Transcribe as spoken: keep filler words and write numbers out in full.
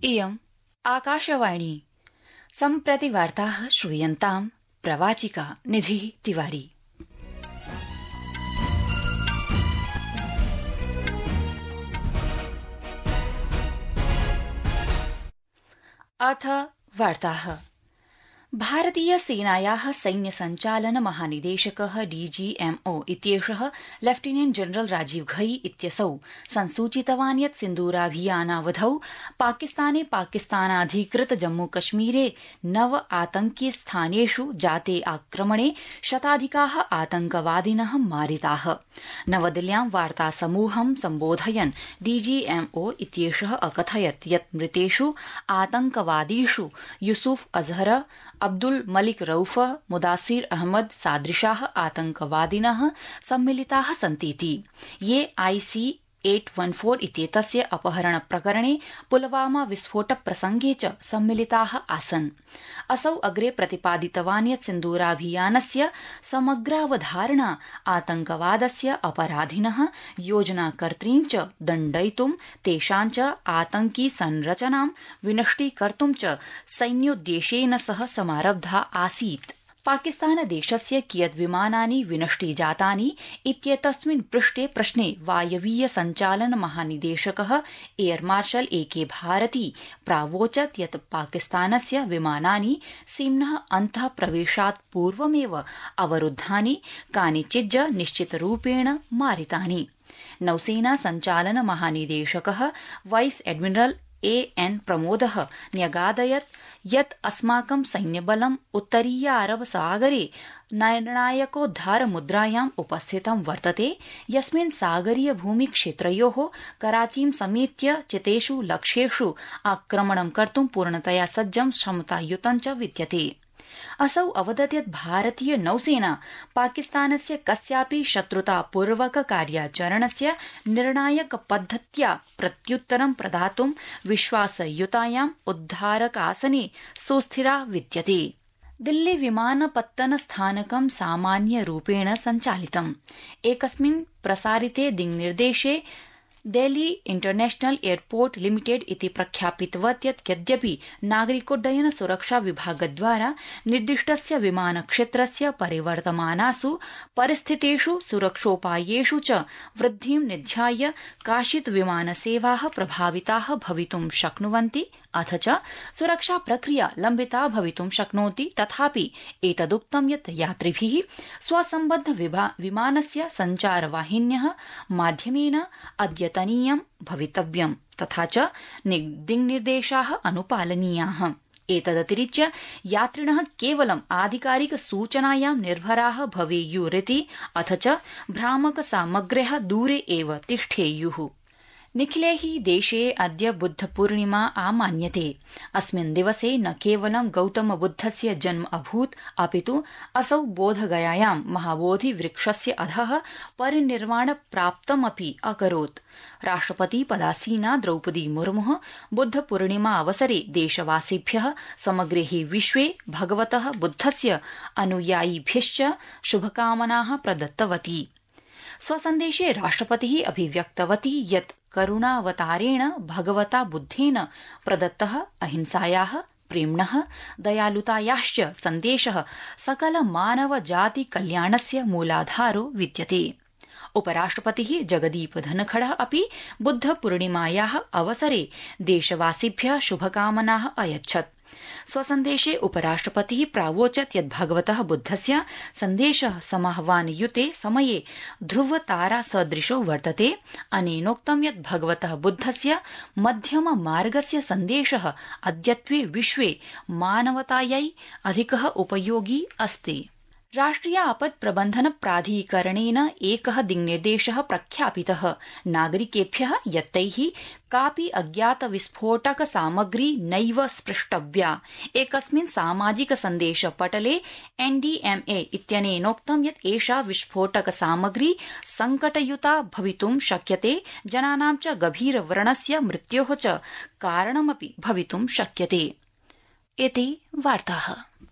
इयम् आकाशवाणी सम्प्रति वार्ताः श्रूयन्ताम् प्रवाचिका निधिः तिवारी। अथ वार्ताः। भारतीय सेनायाः सैन्य संचालन महानिदेशकः डीजीएमओ इत्येषः लेफ्टिनेंट जनरल राजीव घई इत्यसौ संसूचितवान् यत् सिन्दूराभियानावधौ पाकिस्ताने पाकिस्तानाधिकृत जम्मूकश्मीरे नव आतंकि स्थानेषु जाते आक्रमणे शताधिकाः आतंकवादिनः मारिताः। नवदिल्ल्यां वार्तासमूहं सम्बोधयन् डीजीएमओ इत्येषः अकथयत् यत् मृतेषु आतंकवादीषु यूसुफ अजहर, अब्दुल मलिक रऊफ, मुदासिर अहमद सादृशाः आतंकवादिनः सम्मिलिताः सन्तीति, ये आईसी आठ सौ चौदह इत्येतस्य अपहरण प्रकरणे पुलवामा विस्फोट प्रसंगे च सम्मिलिताः आसन्। असौ अग्रे प्रतिपादितवान् यत् सिन्दूराभियानस्य समग्रावधारणा आतंकवादस्य अपराधिनः योजनाकर्तॄन् च दण्डयितुं तेषां च आतंकि संरचनां विनष्टीकर्तुं च सैन्योद्देशेन सह समारब्धा आसीत्। पाकिस्तानदेशस्य कियत् विमानानि विनष्टी जातानि इत्येतस्मिन् पृष्टे प्रश्ने वायवीय संचालन महानिदेशकः एयर मार्शल ए के भारती प्रावोचत् यत् पाकिस्तानस्य विमानानि सीम्नः अन्तः प्रवेशात् पूर्वमेव अवरुद्धानि, कानिचिज्ज निश्चितरूपेण मारितानि। नौसेना संचालन महानिदेशकः वाइस एडमिरल ए एन प्रमोदः न्यगादयत् यत् अस्माकं सैन्यबलम् उत्तरीय अरब सागरे निर्णायकोद्धार मुद्रायाम् उपस्थितं वर्तते, यस्मिन् सागरीय भूमिक्षेत्रयोः कराचीं समेत्य चितेषु लक्ष्येषु आक्रमणं कर्तुं पूर्णतया सज्जं क्षमतायुतं च विद्यते। असौ अवदत् यत् भारतीय नौसेना पाकिस्तानस्य कस्यापि शत्रुतापूर्वक कार्याचरणस्य निर्णायक पद्धत्या प्रत्युत्तरं प्रदातुं विश्वासयुतायाम् उद्धारकासने सुस्थिरा विद्यते। दिल्ली विमानपत्तन स्थानकं सामान्यरूपेण सञ्चालितम्। एकस्मिन् प्रसारिते दिङ्निर्देशे दिल्ली इंटरनेशनल एयरपोर्ट लिमिटेड इति प्रख्यापितवत् यत् यद्यपि नागरिकोड्डयन सुरक्षा विभागद्वारा निर्दिष्टस्य विमानक्षेत्रस्य परिवर्तमानासु परिस्थितेषु सुरक्षोपायेषु च वृद्धिं निध्याय काचित् विमानसेवाः प्रभाविताः भवितुं शक्नुवन्ति अथ च सुरक्षा प्रक्रिया लम्बिता भवितुं शक्नोति, तथापि एतदुक्तं यत् यात्रिभिः स्वसम्बद्ध विमानस्य सञ्चारवाहिन्यः माध्यमेन अद्यतनीयं भवितव्यं, तथा च दिङ्निर्देशाः अनुपालनीयाः। एतदतिरिच्य यात्रिणः केवलम् आधिकारिक सूचनायां निर्भराः भवेयुरिति, अथ च भ्रामक सामग्र्यः दूरे एव तिष्ठेयुः। निखिले हि देशे अद्य बुद्धपूर्णिमा आमान्यते। अस्मिन् दिवसे न केवलं गौतमबुद्धस्य जन्म अभूत्, अपितु असौ बोधगयायां महाबोधिवृक्षस्य अधः परिनिर्वाण प्राप्तमपि अकरोत्। राष्ट्रपति पदासीना द्रौपदी मुर्मुः बुद्धपूर्णिमा अवसरे देशवासिभ्यः समग्रे हि विश्वे भगवतः बुद्धस्य अनुयायिभ्यश्च शुभकामनाः प्रदत्तवती। स्वसन्देशे राष्ट्रपतिः अभिव्यक्तवती यत् करुणावतारेण भगवता बुद्धेन प्रदत्तः अहिंसायाः, प्रेम्णः, दयालुतायाश्च सन्देशः सकल मानवजाति कल्याणस्य मूलाधारो विद्यते। उपराष्ट्रपतिः जगदीप धनखडः अपि बुद्धपूर्णिमायाः अवसरे देशवासिभ्यः शुभकामनाः अयच्छत्। स्वसन्देशे उपराष्ट्रपतिः प्रावोचत् यत् भगवतः बुद्धस्य सन्देशः समाह्वानयुते समये ध्रुवतारा सदृशो वर्तते। अनेनोक्तं यत् भगवतः बुद्धस्य मध्यम मार्गस्य सन्देशः अद्यत्वे विश्वे मानवतायै अधिकः उपयोगी अस्ति। राष्ट्रिय आपत् प्रबन्धन प्राधिकरणेन एकः दिङ्निर्देशः प्रख्यापितः नागरिकेभ्यः यत् तैः कापि अज्ञात विस्फोटक सामग्री नैव स्पृष्टव्या। एकस्मिन् सामाजिक सन्देश पटले एनडीएमए इत्यनेनोक्तं यत् एषा विस्फोटक सामग्री संकटयुता भवितुं शक्यते, जनानां च गभीरव्रणस्य मृत्योः च कारणमपि भवितुं शक्यते। इति वार्ताः।